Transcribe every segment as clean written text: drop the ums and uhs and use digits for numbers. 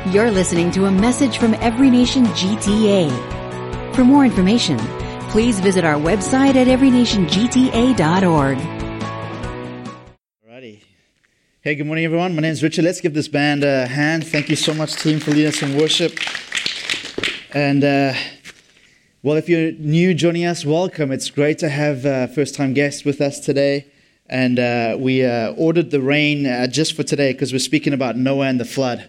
You're listening to a message from Every Nation GTA. For more information, please visit our website at everynationgta.org. Alrighty. Hey, good morning, everyone. My name is Richard. Let's give this band a hand. Thank you so much, team, for leading us in worship. And, well, if you're new joining us, welcome. It's great to have first-time guests with us today. And we ordered the rain just for today because we're speaking about Noah and the flood.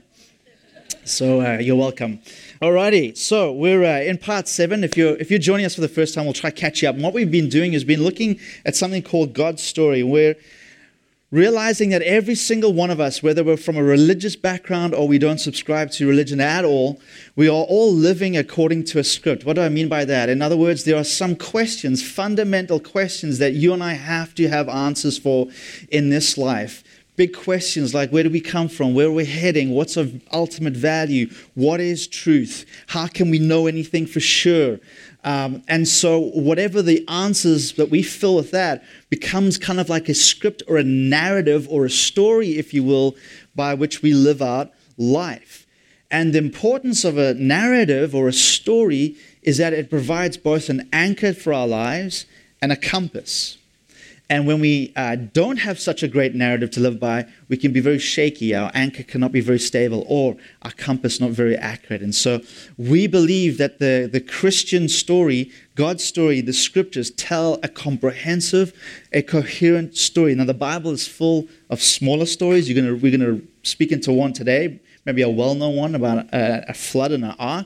So you're welcome. Alrighty, so we're in part 7. If you're joining us for the first time, we'll try to catch you up. And what we've been doing is been looking at something called God's story. We're realizing that every single one of us, whether we're from a religious background or we don't subscribe to religion at all, we are all living according to a script. What do I mean by that? In other words, there are some questions, fundamental questions that you and I have to have answers for in this life. Big questions like, where do we come from? Where are we heading? What's of ultimate value? What is truth? How can we know anything for sure? And so whatever the answers that we fill with that becomes kind of like a script or a narrative or a story, if you will, by which we live out life. And the importance of a narrative or a story is that it provides both an anchor for our lives and a compass. And when we don't have such a great narrative to live by, we can be very shaky. Our anchor cannot be very stable, or our compass not very accurate. And so we believe that the Christian story, God's story, the scriptures tell a comprehensive, a coherent story. Now, the Bible is full of smaller stories. We're going to speak into one today, maybe a well-known one about a flood and an ark.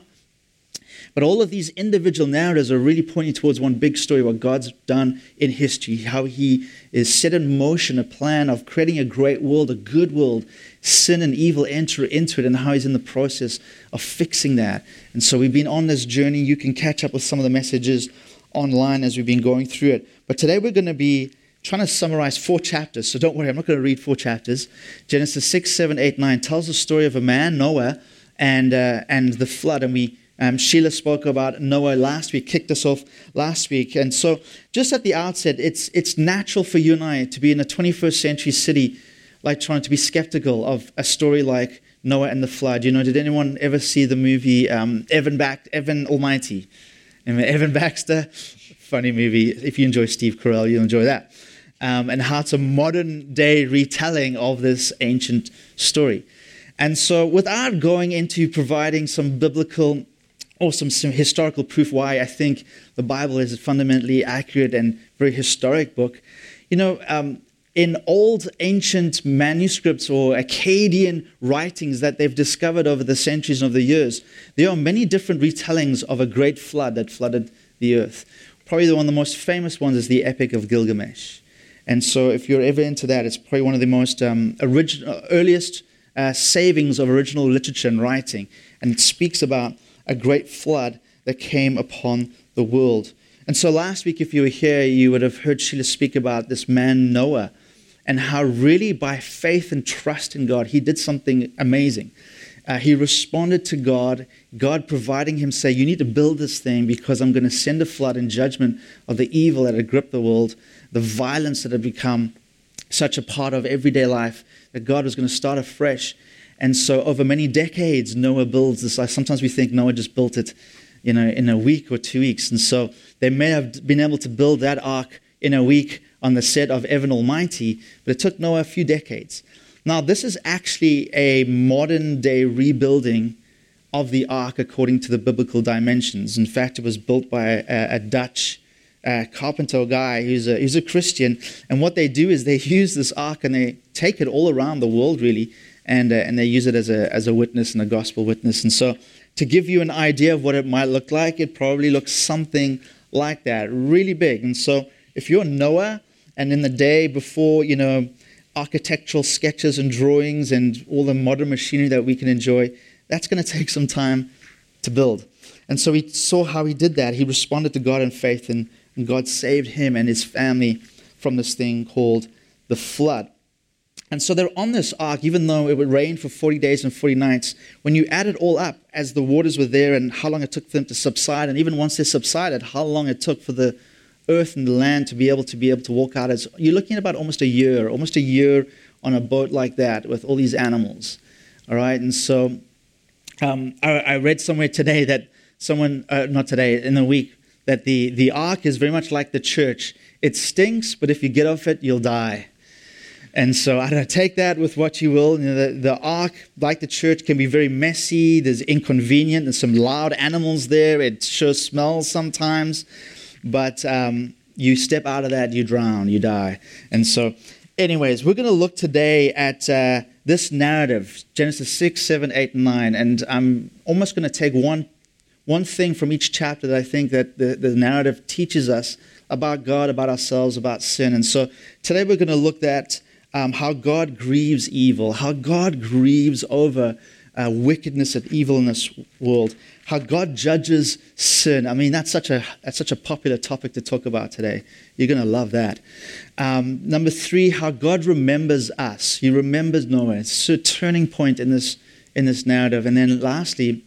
But all of these individual narratives are really pointing towards one big story, what God's done in history, how He is set in motion a plan of creating a great world, a good world. Sin and evil enter into it, and how He's in the process of fixing that. And so we've been on this journey. You can catch up with some of the messages online as we've been going through it. But today we're going to be trying to summarize 4 chapters. So don't worry, I'm not going to read 4 chapters. Genesis 6, 7, 8, 9 tells the story of a man, Noah, and the flood. And Sheila spoke about Noah last week, kicked us off last week. And so just at the outset, it's natural for you and I to be in a 21st century city, like trying to be skeptical of a story like Noah and the flood. You know, did anyone ever see the movie Evan Almighty? Evan Baxter, funny movie. If you enjoy Steve Carell, you'll enjoy that. And how it's a modern day retelling of this ancient story. And so without going into providing some biblical or some historical proof why I think the Bible is a fundamentally accurate and very historic book. You know, in old ancient manuscripts or Akkadian writings that they've discovered over the centuries and over the years, there are many different retellings of a great flood that flooded the earth. Probably one of the most famous ones is the Epic of Gilgamesh. And so if you're ever into that, it's probably one of the most earliest savings of original literature and writing. And it speaks about a great flood that came upon the world. And so last week, if you were here, you would have heard Sheila speak about this man, Noah, and how really by faith and trust in God, he did something amazing. He responded to God, God providing him, say, you need to build this thing because I'm going to send a flood in judgment of the evil that had gripped the world, the violence that had become such a part of everyday life, that God was going to start afresh. And so over many decades, Noah builds this. Sometimes we think Noah just built it, you know, in a week or 2 weeks. And so they may have been able to build that ark in a week on the set of Evan Almighty, but it took Noah a few decades. Now, this is actually a modern day rebuilding of the ark according to the biblical dimensions. In fact, it was built by a Dutch carpenter guy who's a Christian. And what they do is they use this ark and they take it all around the world, really, and they use it as a witness and a gospel witness. And so to give you an idea of what it might look like, it probably looks something like that, really big. And so if you're Noah, and in the day before, you know, architectural sketches and drawings and all the modern machinery that we can enjoy, that's going to take some time to build. And so we saw how he did that. He responded to God in faith, and God saved him and his family from this thing called the flood. And so they're on this ark, even though it would rain for 40 days and 40 nights. When you add it all up, as the waters were there and how long it took for them to subside, and even once they subsided, how long it took for the earth and the land to be able to walk out, as you're looking at about almost a year on a boat like that with all these animals. All right, and so I read somewhere today that not today, in the week, that the ark is very much like the church. It stinks, but if you get off it, you'll die. And so I don't know, take that with what you will. You know, the ark, like the church, can be very messy. There's inconvenient. There's some loud animals there. It sure smells sometimes. But you step out of that, you drown, you die. And so, anyways, we're going to look today at this narrative, Genesis 6, 7, 8, and 9. And I'm almost going to take one thing from each chapter that I think that the narrative teaches us about God, about ourselves, about sin. And so today we're going to look at how God grieves evil, how God grieves over wickedness and evil in this world, how God judges sin. I mean, that's such a popular topic to talk about today. You're going to love that. Number 3, how God remembers us. He remembers Noah. It's a turning point in this narrative. And then lastly,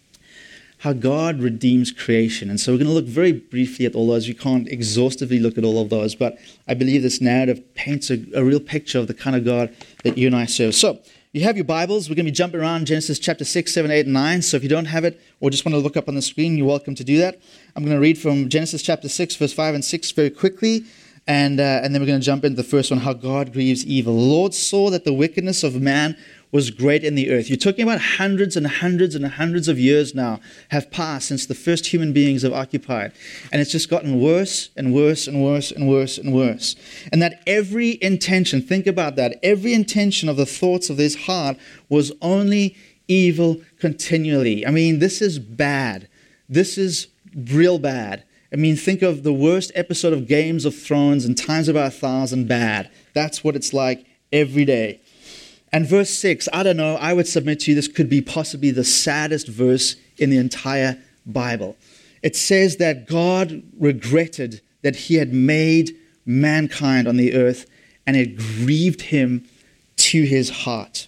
how God redeems creation. And so we're going to look very briefly at all those. We can't exhaustively look at all of those, but I believe this narrative paints a real picture of the kind of God that you and I serve. So you have your Bibles. We're going to be jumping around Genesis chapter 6, 7, 8, and 9. So if you don't have it or just want to look up on the screen, you're welcome to do that. I'm going to read from Genesis chapter 6, verse 5 and 6 very quickly. And then we're going to jump into the first one, how God grieves evil. The Lord saw that the wickedness of man was great in the earth. You're talking about hundreds and hundreds and hundreds of years now have passed since the first human beings have occupied. And it's just gotten worse and worse and worse and worse and worse. And that every intention, think about that, every intention of the thoughts of his heart was only evil continually. I mean, this is bad. This is real bad. I mean, think of the worst episode of Games of Thrones and times about 1,000 bad. That's what it's like every day. And verse 6, I don't know, I would submit to you this could be possibly the saddest verse in the entire Bible. It says that God regretted that he had made mankind on the earth and it grieved him to his heart.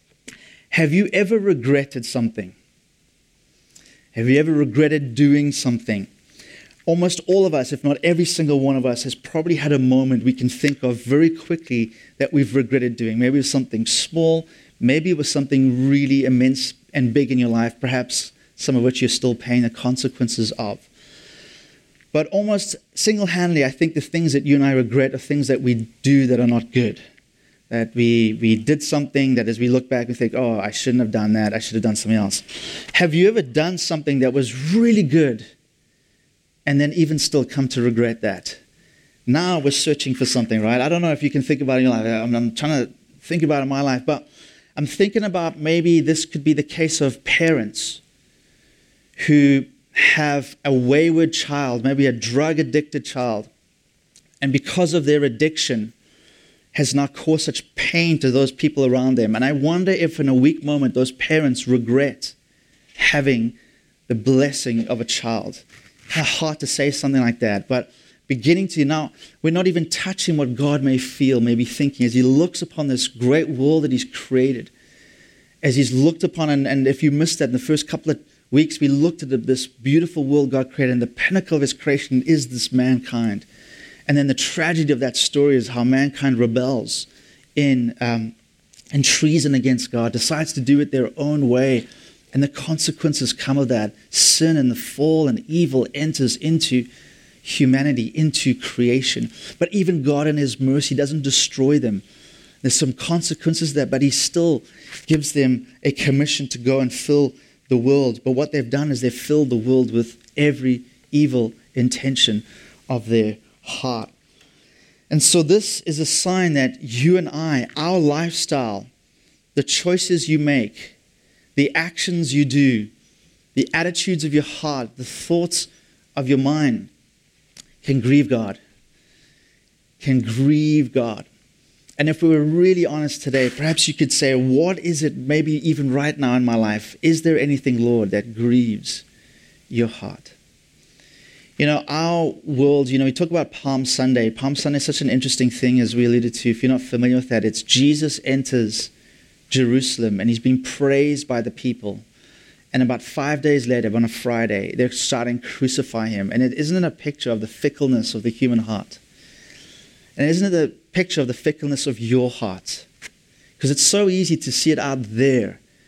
Have you ever regretted something? Have you ever regretted doing something? Almost all of us, if not every single one of us, has probably had a moment we can think of very quickly that we've regretted doing. Maybe it was something small, maybe it was something really immense and big in your life, perhaps some of which you're still paying the consequences of. But almost single-handedly, I think the things that you and I regret are things that we do that are not good. That we did something that as we look back, we think, oh, I shouldn't have done that, I should have done something else. Have you ever done something that was really good and then even still come to regret that? Now we're searching for something, right? I don't know if you can think about it in your life. I'm trying to think about it in my life, but I'm thinking about maybe this could be the case of parents who have a wayward child, maybe a drug-addicted child, and because of their addiction has now caused such pain to those people around them. And I wonder if in a weak moment those parents regret having the blessing of a child. How hard to say something like that, but beginning to now, we're not even touching what God may feel, may be thinking as he looks upon this great world that he's created. As he's looked upon, and if you missed that in the first couple of weeks, we looked at this beautiful world God created, and the pinnacle of his creation is this mankind. And then the tragedy of that story is how mankind rebels in treason against God, decides to do it their own way. And the consequences come of that. Sin and the fall and evil enters into humanity, into creation. But even God in his mercy doesn't destroy them. There's some consequences there, but he still gives them a commission to go and fill the world. But what they've done is they've filled the world with every evil intention of their heart. And so this is a sign that you and I, our lifestyle, the choices you make, the actions you do, the attitudes of your heart, the thoughts of your mind can grieve God. Can grieve God. And if we were really honest today, perhaps you could say, what is it, maybe even right now in my life, is there anything, Lord, that grieves your heart? You know, our world, we talk about Palm Sunday. Palm Sunday is such an interesting thing, as we alluded to. If you're not familiar with that, it's Jesus enters Jerusalem, and he's been praised by the people. And about 5 days later, on a Friday, they're starting to crucify him. And isn't it a picture of the fickleness of the human heart? And isn't it a picture of the fickleness of your heart? Because it's so easy to see it out there,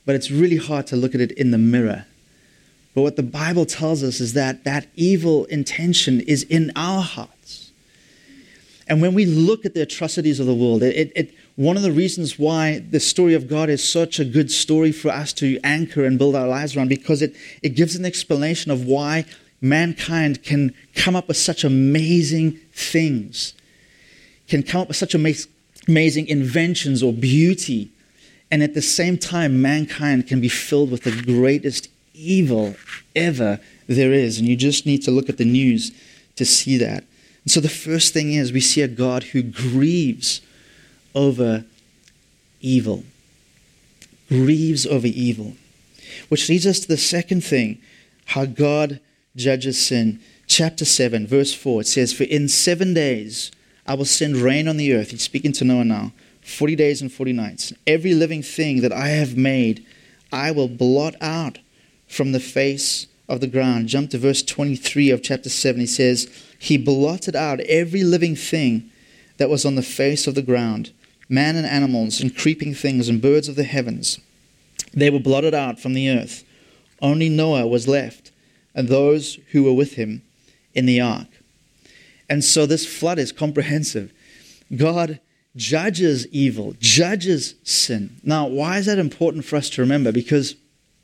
but it's really hard to look at it in the mirror. But what the Bible tells us is that that evil intention is in our hearts. And when we look at the atrocities of the world, one of the reasons why the story of God is such a good story for us to anchor and build our lives around, because it gives an explanation of why mankind can come up with such amazing things, can come up with such amazing inventions or beauty, and at the same time, mankind can be filled with the greatest evil ever there is. And you just need to look at the news to see that. And so the first thing is we see a God who grieves over evil. Grieves over evil. Which leads us to the second thing, how God judges sin. Chapter 7, verse 4, it says, "For in 7 days I will send rain on the earth." He's speaking to Noah now. 40 days and 40 nights. "Every living thing that I have made, I will blot out from the face of the ground." Jump to verse 23 of chapter 7. He says, "He blotted out every living thing that was on the face of the ground, man and animals and creeping things and birds of the heavens. They were blotted out from the earth. Only Noah was left, and those who were with him in the ark." And so this flood is comprehensive. God judges evil, judges sin. Now, why is that important for us to remember? Because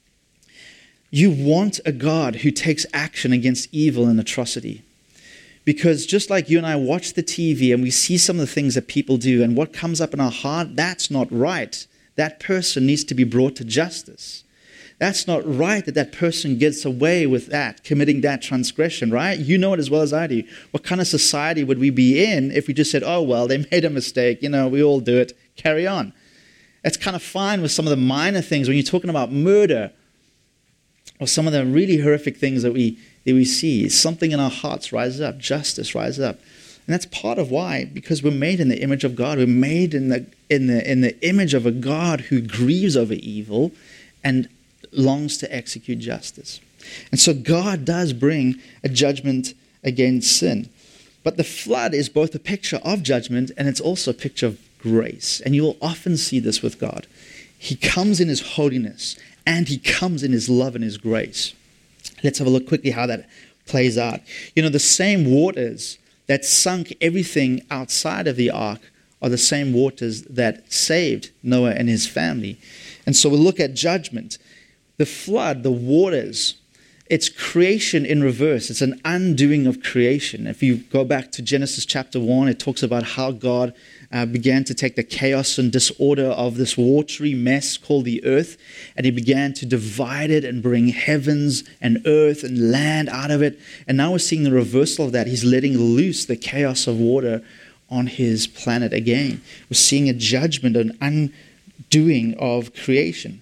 you want a God who takes action against evil and atrocity. Because just like you and I watch the TV and we see some of the things that people do, and what comes up in our heart, that's not right. That person needs to be brought to justice. That's not right that that person gets away with that, committing that transgression, right? You know it as well as I do. What kind of society would we be in if we just said, oh, well, they made a mistake, we all do it, carry on. It's kind of fine with some of the minor things when you're talking about murder or some of the really horrific things that we see. Something in our hearts rises up, justice rises up. And that's part of why, because we're made in the image of God. We're made in the image of a God who grieves over evil and longs to execute justice. And so God does bring a judgment against sin. But the flood is both a picture of judgment and it's also a picture of grace. And you will often see this with God. He comes in his holiness and he comes in his love and his grace. Let's have a look quickly how that plays out. The same waters that sunk everything outside of the ark are the same waters that saved Noah and his family. And so we'll look at judgment. The flood, the waters, it's creation in reverse. It's an undoing of creation. If you go back to Genesis chapter 1, it talks about how God began to take the chaos and disorder of this watery mess called the earth, and he began to divide it and bring heavens and earth and land out of it. And now we're seeing the reversal of that. He's letting loose the chaos of water on his planet again. We're seeing a judgment, an undoing of creation.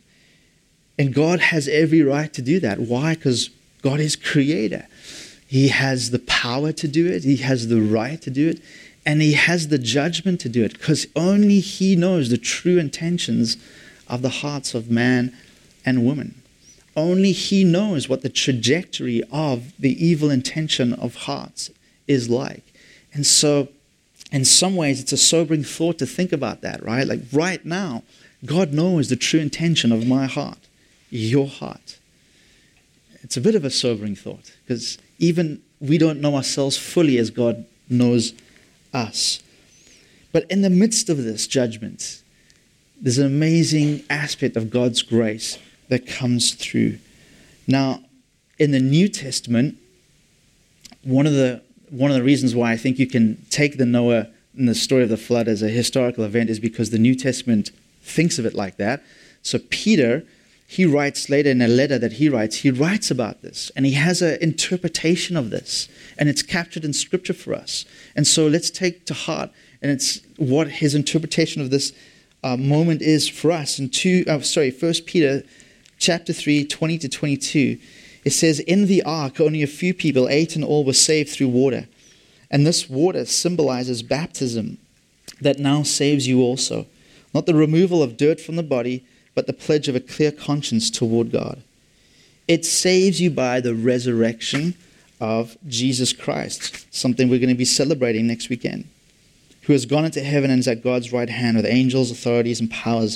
And God has every right to do that. Why? Because God is creator. He has the power to do it. He has the right to do it. And he has the judgment to do it. Because only he knows the true intentions of the hearts of man and woman. Only he knows what the trajectory of the evil intention of hearts is like. And so, in some ways, it's a sobering thought to think about that, right? Like right now, God knows the true intention of my heart. Your heart. It's a bit of a sobering thought because even we don't know ourselves fully as God knows us. But in the midst of this judgment, there's an amazing aspect of God's grace that comes through. Now, in the New Testament, one of the reasons why I think you can take the Noah and the story of the flood as a historical event is because the New Testament thinks of it like that. So Peter, he writes later in a letter that he writes about this. And he has an interpretation of this. And it's captured in Scripture for us. And so let's take to heart. And it's what his interpretation of this moment is for us. In 1 Peter chapter 3, 20 to 22, it says, "In the ark only a few people, 8 in all, were saved through water. And this water symbolizes baptism that now saves you also. Not the removal of dirt from the body, but the pledge of a clear conscience toward God. It saves you by the resurrection of Jesus Christ," something we're going to be celebrating next weekend, "who has gone into heaven and is at God's right hand with angels, authorities, and powers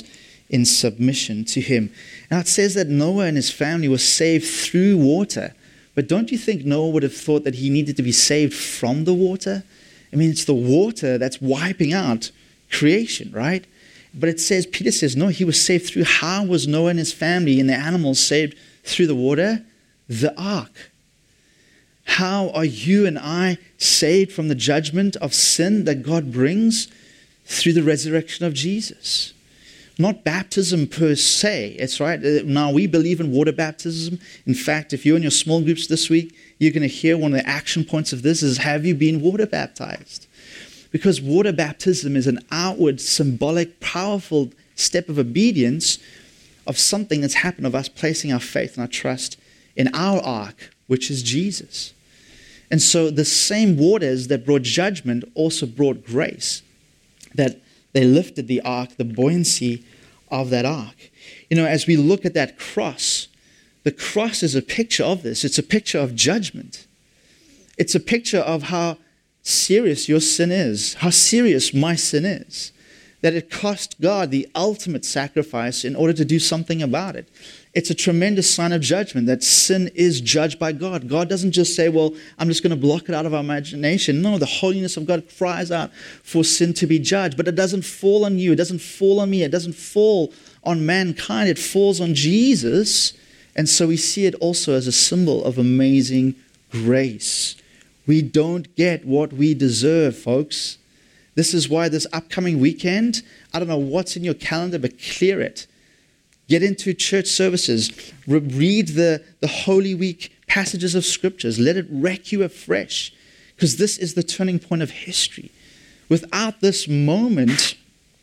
in submission to him. Now it says that Noah and his family were saved through water. But don't you think Noah would have thought that he needed to be saved from the water? I mean, it's the water that's wiping out creation, right? But it says, Peter says, no, he was saved through. How was Noah and his family and the animals saved through the water? The ark. How are you and I saved from the judgment of sin that God brings? Through the resurrection of Jesus. Not baptism per se. It's right. Now, we believe in water baptism. In fact, if you're in your small groups this week, you're going to hear one of the action points of this is, have you been water baptized? Because water baptism is an outward, symbolic, powerful step of obedience of something that's happened, of us placing our faith and our trust in our ark, which is Jesus. And so the same waters that brought judgment also brought grace, that they lifted the ark, the buoyancy of that ark. You know, as we look at that cross, the cross is a picture of this. It's a picture of judgment. It's a picture of how serious your sin is, how serious my sin is, that it cost God the ultimate sacrifice in order to do something about it. It's a tremendous sign of judgment that sin is judged by God. God doesn't just say, well, I'm just going to block it out of our imagination. No, the holiness of God cries out for sin to be judged. But it doesn't fall on you. It doesn't fall on me. It doesn't fall on mankind. It falls on Jesus. And so we see it also as a symbol of amazing grace. We don't get what we deserve, folks. This is why this upcoming weekend, I don't know what's in your calendar, but clear it. Get into church services. Read the Holy Week passages of scriptures. Let it wreck you afresh. Because this is the turning point of history. Without this moment,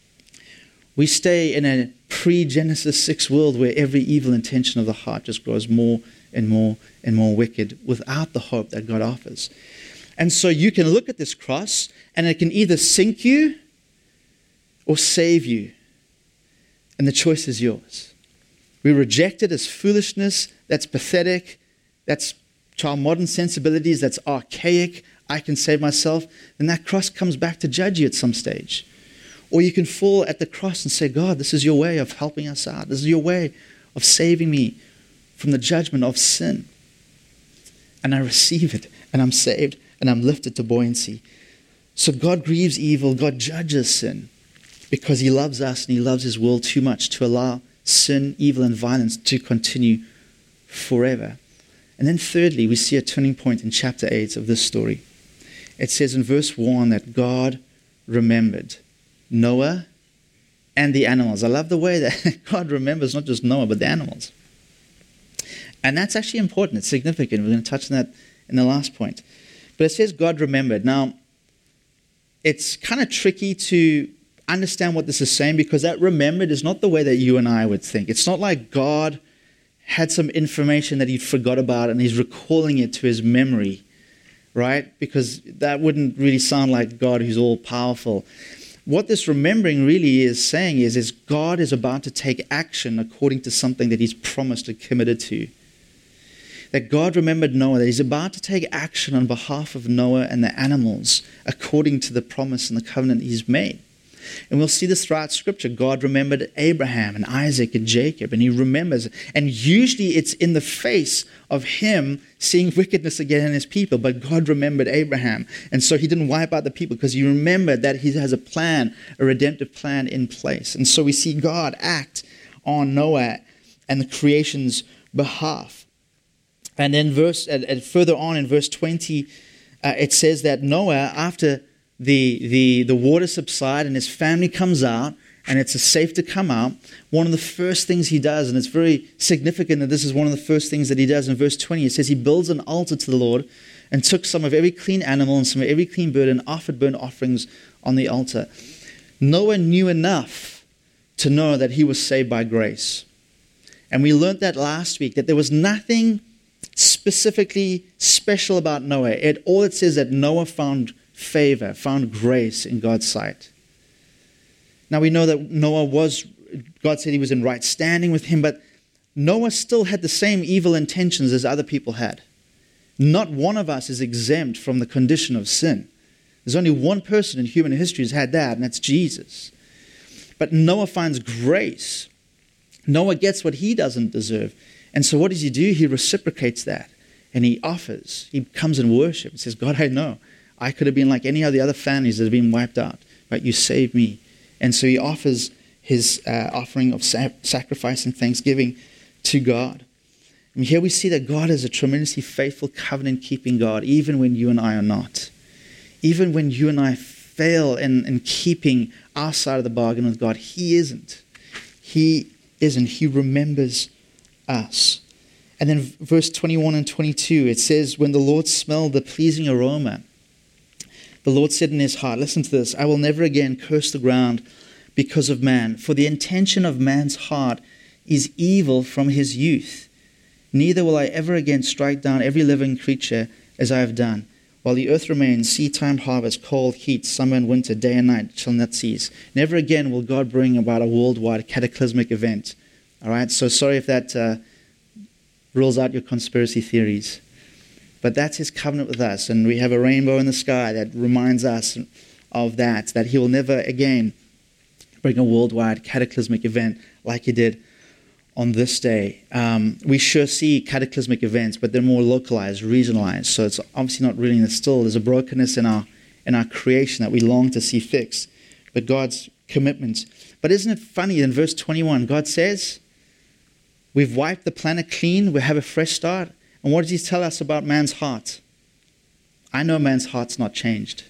we stay in a pre-Genesis 6 world where every evil intention of the heart just grows more and more and more wicked without the hope that God offers. And so you can look at this cross and it can either sink you or save you. And the choice is yours. We reject it as foolishness, that's pathetic, that's to our modern sensibilities, that's archaic, I can save myself. Then that cross comes back to judge you at some stage. Or you can fall at the cross and say, God, this is your way of helping us out. This is your way of saving me from the judgment of sin. And I receive it, and I'm saved, and I'm lifted to buoyancy. So God grieves evil, God judges sin, because he loves us and he loves his world too much to allow sin, evil, and violence to continue forever. And then thirdly, we see a turning point in chapter 8 of this story. It says in verse 1 that God remembered Noah and the animals. I love the way that God remembers not just Noah, but the animals. And that's actually important. It's significant. We're going to touch on that in the last point. But it says God remembered. Now, it's kind of tricky to understand what this is saying, because that remembered is not the way that you and I would think. It's not like God had some information that he forgot about and he's recalling it to his memory, right? Because that wouldn't really sound like God who's all powerful. What this remembering really is saying is God is about to take action according to something that he's promised and committed to. That God remembered Noah, that he's about to take action on behalf of Noah and the animals according to the promise and the covenant he's made. And we'll see this throughout Scripture. God remembered Abraham and Isaac and Jacob, and he remembers. And usually it's in the face of him seeing wickedness again in his people. But God remembered Abraham. And so he didn't wipe out the people, because he remembered that he has a plan, a redemptive plan in place. And so we see God act on Noah and the creation's behalf. And then further on in verse 20, it says that Noah, after the water subside and his family comes out, and it's safe to come out, one of the first things he does, and it's very significant that this is one of the first things that he does, in verse 20, it says he builds an altar to the Lord and took some of every clean animal and some of every clean bird and offered burnt offerings on the altar. Noah knew enough to know that he was saved by grace. And we learned that last week, that there was nothing specifically special about Noah. All it says that Noah found favor, found grace in God's sight. Now we know that God said he was in right standing with him, but Noah still had the same evil intentions as other people had. Not one of us is exempt from the condition of sin. There's only one person in human history who's had that, and that's Jesus. But Noah finds grace Noah gets what he doesn't deserve. And so what does he do? He reciprocates that. And he offers. He comes and worships. He says, God, I know. I could have been like any of the other families that have been wiped out. But you saved me. And so he offers his offering of sacrifice and thanksgiving to God. And here we see that God is a tremendously faithful, covenant-keeping God, even when you and I are not. Even when you and I fail in keeping our side of the bargain with God, He isn't. He isn't. He remembers us. And then verse 21 and 22, it says, when the Lord smelled the pleasing aroma, the Lord said in his heart, listen to this, I will never again curse the ground because of man, for the intention of man's heart is evil from his youth. Neither will I ever again strike down every living creature as I have done. While the earth remains, seed-time, harvest, cold, heat, summer and winter, day and night shall not cease. Never again will God bring about a worldwide cataclysmic event. All right, so sorry if that rules out your conspiracy theories. But that's his covenant with us, and we have a rainbow in the sky that reminds us of that He will never again bring a worldwide cataclysmic event like he did on this day. We sure see cataclysmic events, but they're more localized, regionalized. So it's obviously not really still. There's a brokenness in our creation that we long to see fixed. But God's commitment. But isn't it funny in verse 21, God says, we've wiped the planet clean, we have a fresh start. And what does he tell us about man's heart? I know man's heart's not changed.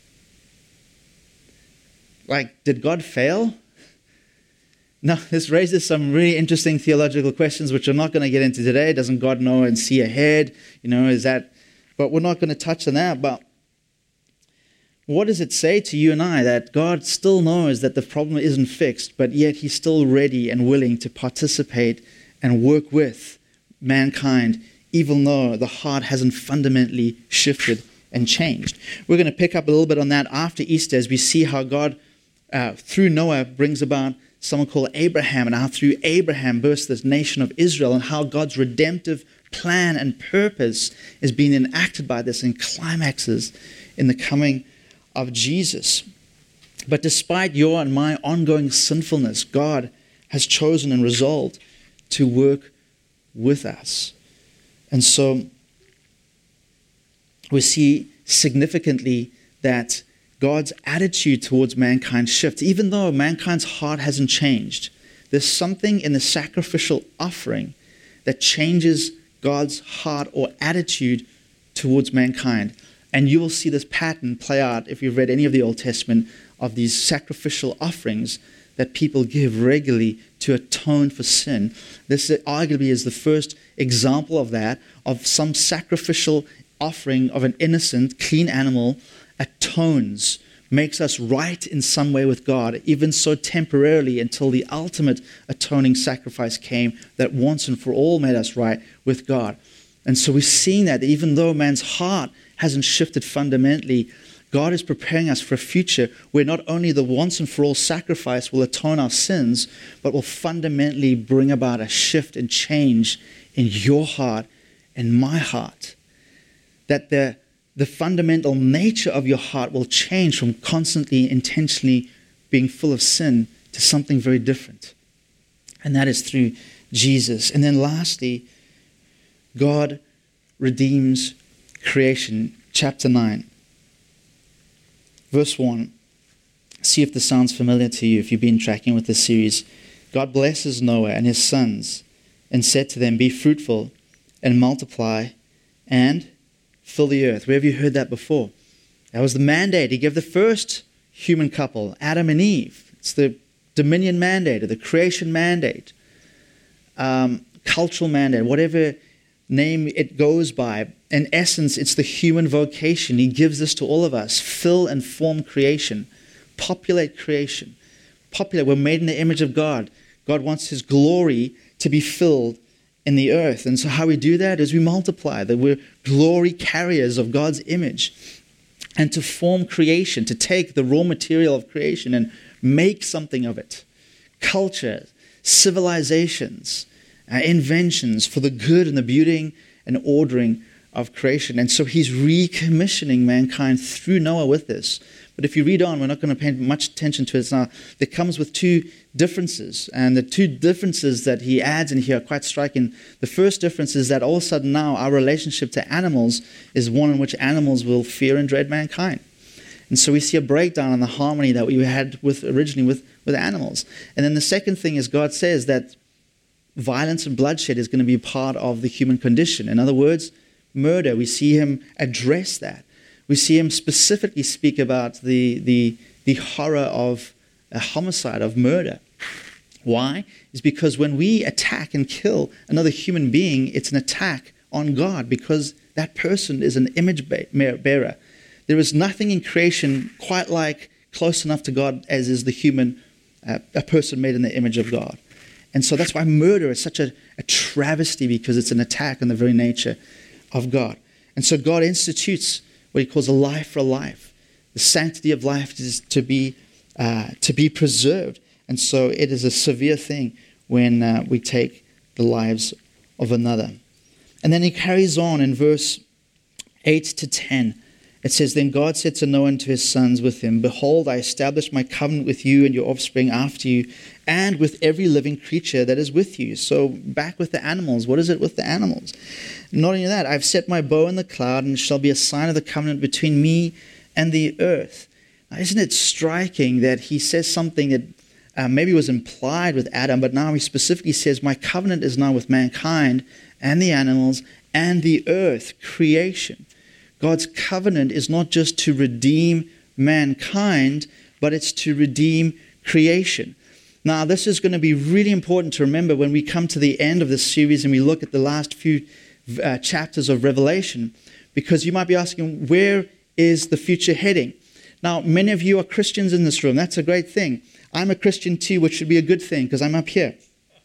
Like, did God fail? No, this raises some really interesting theological questions, which I'm not going to get into today. Doesn't God know and see ahead? But we're not going to touch on that. But what does it say to you and I that God still knows that the problem isn't fixed, but yet he's still ready and willing to participate and work with mankind, even though the heart hasn't fundamentally shifted and changed? We're going to pick up a little bit on that after Easter as we see how God, through Noah, brings about someone called Abraham, and how through Abraham births this nation of Israel, and how God's redemptive plan and purpose is being enacted by this and climaxes in the coming of Jesus. But despite your and my ongoing sinfulness, God has chosen and resolved to work with us. And so we see significantly that God's attitude towards mankind shifts. Even though mankind's heart hasn't changed, there's something in the sacrificial offering that changes God's heart or attitude towards mankind. And you will see this pattern play out if you've read any of the Old Testament of these sacrificial offerings that people give regularly to atone for sin. This arguably is the first example of that, of some sacrificial offering of an innocent, clean animal atones, makes us right in some way with God, even so temporarily until the ultimate atoning sacrifice came that once and for all made us right with God. And so we're seeing that even though man's heart hasn't shifted fundamentally, God is preparing us for a future where not only the once and for all sacrifice will atone our sins, but will fundamentally bring about a shift and change in your heart and my heart. That the fundamental nature of your heart will change from constantly, intentionally being full of sin to something very different. And that is through Jesus. And then lastly, God redeems creation. Chapter 9. Verse 1. See if this sounds familiar to you if you've been tracking with this series. God blesses Noah and his sons and said to them, be fruitful and multiply and fill the earth. Where have you heard that before? That was the mandate. He gave the first human couple, Adam and Eve. It's the dominion mandate or the creation mandate, cultural mandate, whatever name it goes by. In essence, it's the human vocation. He gives this to all of us. Fill and form creation. Populate creation. Populate. We're made in the image of God. God wants His glory to be filled in the earth. And so how we do that is we multiply, that we're glory carriers of God's image. And to form creation, to take the raw material of creation and make something of it. Culture, civilizations, inventions for the good and the beauty and ordering of creation. And so he's recommissioning mankind through Noah with this. But if you read on, we're not going to pay much attention to it now. It comes with two differences. And the two differences that he adds in here are quite striking. The first difference is that all of a sudden now our relationship to animals is one in which animals will fear and dread mankind. And so we see a breakdown in the harmony that we had originally with animals. And then the second thing is God says that violence and bloodshed is going to be part of the human condition. In other words, murder. We see him address that. We see him specifically speak about the horror of a homicide, of murder. Why? It's because when we attack and kill another human being, it's an attack on God because that person is an image bearer. There is nothing in creation quite like close enough to God as is the human, a person made in the image of God. And so that's why murder is such a travesty, because it's an attack on the very nature of God. And so God institutes what he calls a life for a life. The sanctity of life is to be preserved. And so it is a severe thing when we take the lives of another. And then he carries on in verse 8 to 10. It says, "Then God said to Noah and to his sons with him, Behold, I establish my covenant with you and your offspring after you, and with every living creature that is with you." So back with the animals. What is it with the animals? Not only that, I've set my bow in the cloud, and it shall be a sign of the covenant between me and the earth. Now, isn't it striking that he says something that maybe was implied with Adam, but now he specifically says, my covenant is now with mankind and the animals and the earth, creation. God's covenant is not just to redeem mankind, but it's to redeem creation. Now, this is going to be really important to remember when we come to the end of this series and we look at the last few chapters of Revelation, because you might be asking, where is the future heading? Now, many of you are Christians in this room. That's a great thing. I'm a Christian too, which should be a good thing because I'm up here.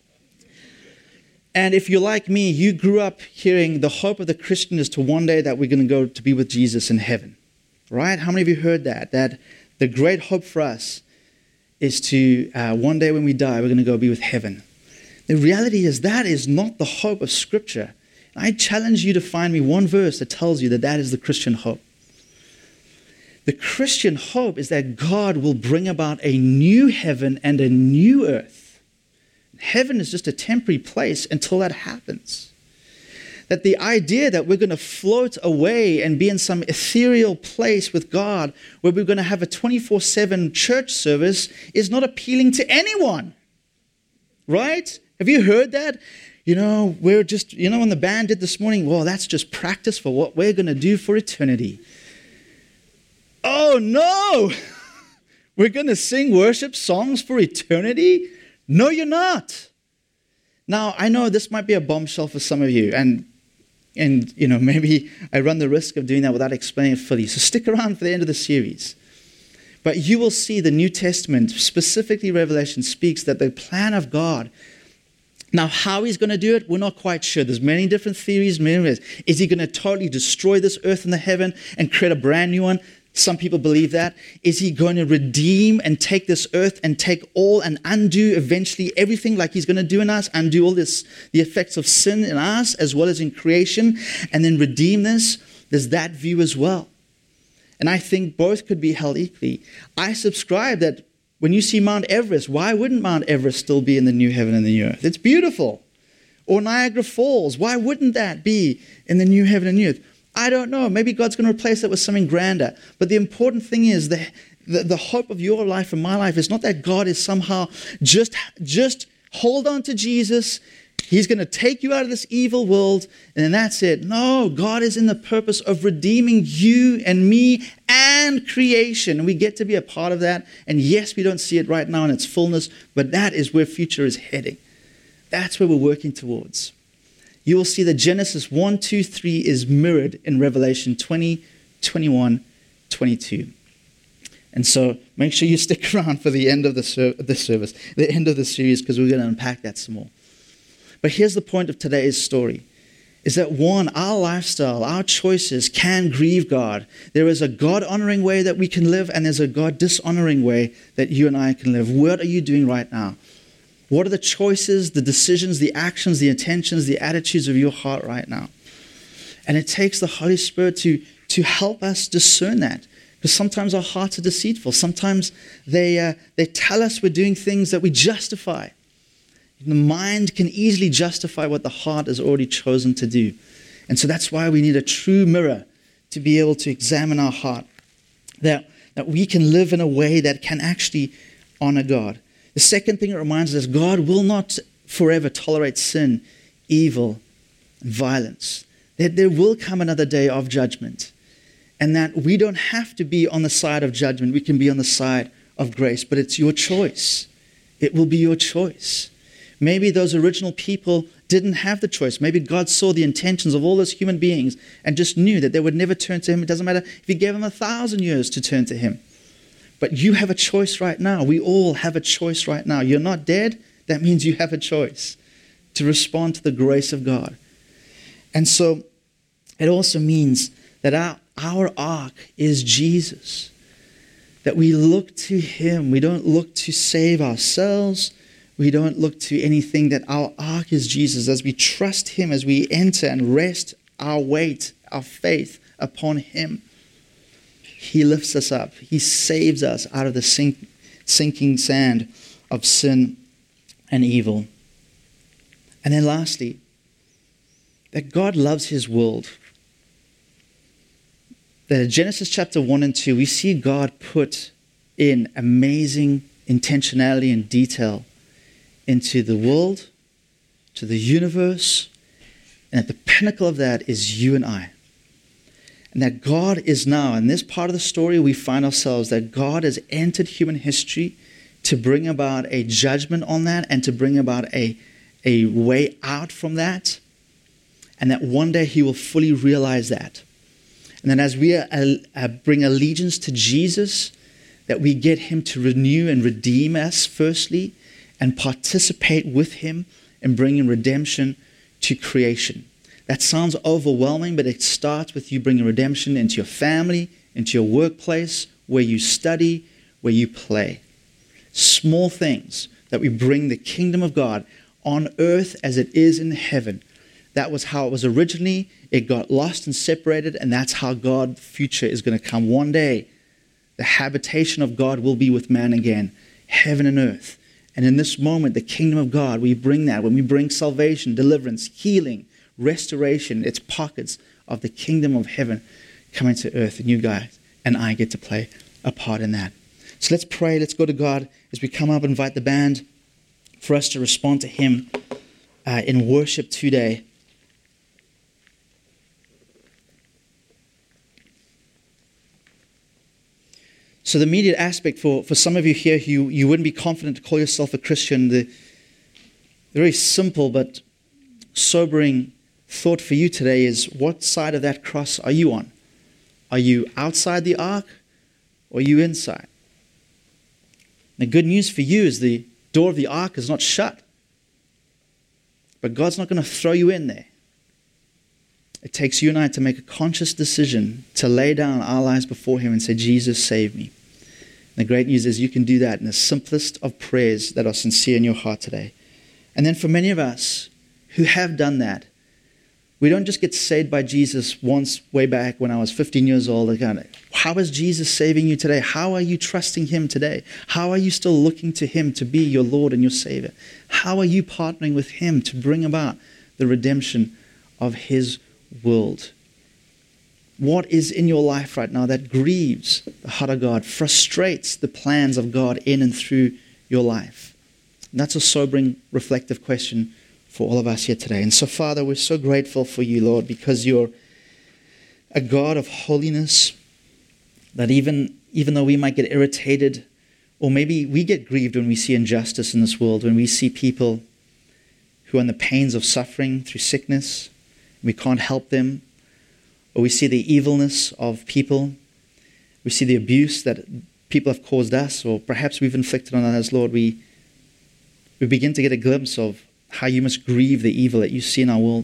And if you're like me, you grew up hearing the hope of the Christian is to one day that we're going to go to be with Jesus in heaven. Right? How many of you heard that? That the great hope for us is to one day when we die, we're going to go be with heaven. The reality is that is not the hope of Scripture. I challenge you to find me one verse that tells you that that is the Christian hope. The Christian hope is that God will bring about a new heaven and a new earth. Heaven is just a temporary place until that happens. That the idea that we're going to float away and be in some ethereal place with God where we're going to have a 24/7 church service is not appealing to anyone. Right? Have you heard that? We're just, when the band did this morning, well, that's just practice for what we're going to do for eternity. Oh, no! We're going to sing worship songs for eternity? No, you're not. Now, I know this might be a bombshell for some of you, and maybe I run the risk of doing that without explaining it fully. So stick around for the end of the series. But you will see the New Testament, specifically Revelation, speaks that the plan of God. Now, how he's going to do it, we're not quite sure. There's many different theories, many ways. Is he going to totally destroy this earth and the heaven and create a brand new one? Some people believe that. Is he going to redeem and take this earth and take all and undo eventually everything like he's going to do in us, undo all this, the effects of sin in us as well as in creation, and then redeem this? There's that view as well. And I think both could be held equally. I subscribe that when you see Mount Everest, why wouldn't Mount Everest still be in the new heaven and the new earth? It's beautiful. Or Niagara Falls, why wouldn't that be in the new heaven and new earth? I don't know. Maybe God's going to replace it with something grander. But the important thing is the hope of your life and my life is not that God is somehow just hold on to Jesus. He's going to take you out of this evil world and then that's it. No, God is in the purpose of redeeming you and me and creation. And we get to be a part of that. And yes, we don't see it right now in its fullness, but that is where future is heading. That's where we're working towards. You will see that Genesis 1, 2, 3 is mirrored in Revelation 20, 21, 22. And so make sure you stick around for the end of the service, the end of the series, because we're going to unpack that some more. But here's the point of today's story, is that one, our lifestyle, our choices can grieve God. There is a God-honoring way that we can live, and there's a God-dishonoring way that you and I can live. What are you doing right now? What are the choices, the decisions, the actions, the intentions, the attitudes of your heart right now? And it takes the Holy Spirit to help us discern that. Because sometimes our hearts are deceitful. Sometimes they tell us we're doing things that we justify. The mind can easily justify what the heart has already chosen to do. And so that's why we need a true mirror to be able to examine our heart. That we can live in a way that can actually honor God. The second thing it reminds us is God will not forever tolerate sin, evil, and violence. That there will come another day of judgment. And that we don't have to be on the side of judgment. We can be on the side of grace. But it's your choice. It will be your choice. Maybe those original people didn't have the choice. Maybe God saw the intentions of all those human beings and just knew that they would never turn to Him. It doesn't matter if He gave them 1,000 years to turn to Him. But you have a choice right now. We all have a choice right now. You're not dead. That means you have a choice to respond to the grace of God. And so it also means that our ark is Jesus. That we look to Him. We don't look to save ourselves. We don't look to anything. That our ark is Jesus. As we trust Him, as we enter and rest our weight, our faith upon Him, He lifts us up. He saves us out of the sinking sand of sin and evil. And then lastly, that God loves His world. That in Genesis chapter 1 and 2, we see God put in amazing intentionality and detail into the world, to the universe, and at the pinnacle of that is you and I. And that God is now, in this part of the story, we find ourselves that God has entered human history to bring about a judgment on that and to bring about a way out from that. And that one day He will fully realize that. And then as we bring allegiance to Jesus, that we get Him to renew and redeem us firstly, and participate with Him in bringing redemption to creation. That sounds overwhelming, but it starts with you bringing redemption into your family, into your workplace, where you study, where you play. Small things that we bring the kingdom of God on earth as it is in heaven. That was how it was originally. It got lost and separated, and that's how God's future is going to come one day. The habitation of God will be with man again, heaven and earth. And in this moment, the kingdom of God, we bring that. When we bring salvation, deliverance, healing, restoration, it's pockets of the kingdom of heaven coming to earth. And you guys and I get to play a part in that. So let's pray. Let's go to God as we come up and invite the band for us to respond to Him in worship today. So the immediate aspect for some of you here who you wouldn't be confident to call yourself a Christian, the very simple but sobering thought for you today is, what side of that cross are you on? Are you outside the ark or are you inside? The good news for you is the door of the ark is not shut. But God's not going to throw you in there. It takes you and I to make a conscious decision to lay down our lives before Him and say, Jesus, save me. And the great news is you can do that in the simplest of prayers that are sincere in your heart today. And then for many of us who have done that, we don't just get saved by Jesus once way back when I was 15 years old. Again, how is Jesus saving you today? How are you trusting Him today? How are you still looking to Him to be your Lord and your Savior? How are you partnering with Him to bring about the redemption of His world? What is in your life right now that grieves the heart of God, frustrates the plans of God in and through your life? And that's a sobering, reflective question for all of us here today. And so, Father, we're so grateful for you, Lord, because you're a God of holiness, that even though we might get irritated, or maybe we get grieved when we see injustice in this world, when we see people who are in the pains of suffering through sickness, we can't help them, or we see the evilness of people, we see the abuse that people have caused us, or perhaps we've inflicted on others, Lord, we begin to get a glimpse of how you must grieve the evil that you see in our world.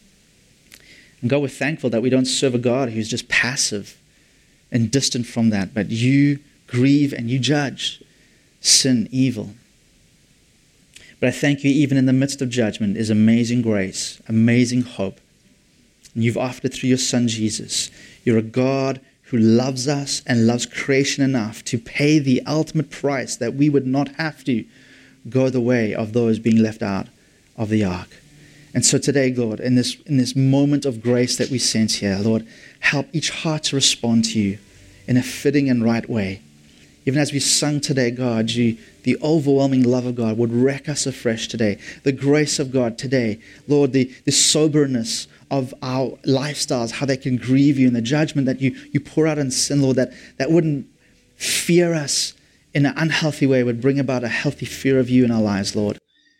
And God, we're thankful that we don't serve a God who's just passive and distant from that, but you grieve and you judge sin, evil. But I thank you, even in the midst of judgment, is amazing grace, amazing hope. And you've offered it through your Son, Jesus. You're a God who loves us and loves creation enough to pay the ultimate price that we would not have to go the way of those being left out of the ark. And so today, Lord, in this moment of grace that we sense here, Lord, help each heart to respond to you in a fitting and right way. Even as we sung today, God, the overwhelming love of God would wreck us afresh today. The grace of God today, Lord, the soberness of our lifestyles, how they can grieve you, and the judgment that you pour out on sin, Lord, that wouldn't fear us in an unhealthy way, would bring about a healthy fear of you in our lives, Lord.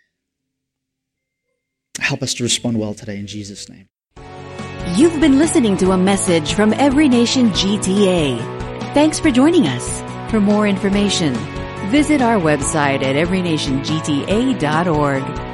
Help us to respond well today in Jesus' name. You've been listening to a message from Every Nation GTA. Thanks for joining us. For more information, visit our website at everynationgta.org.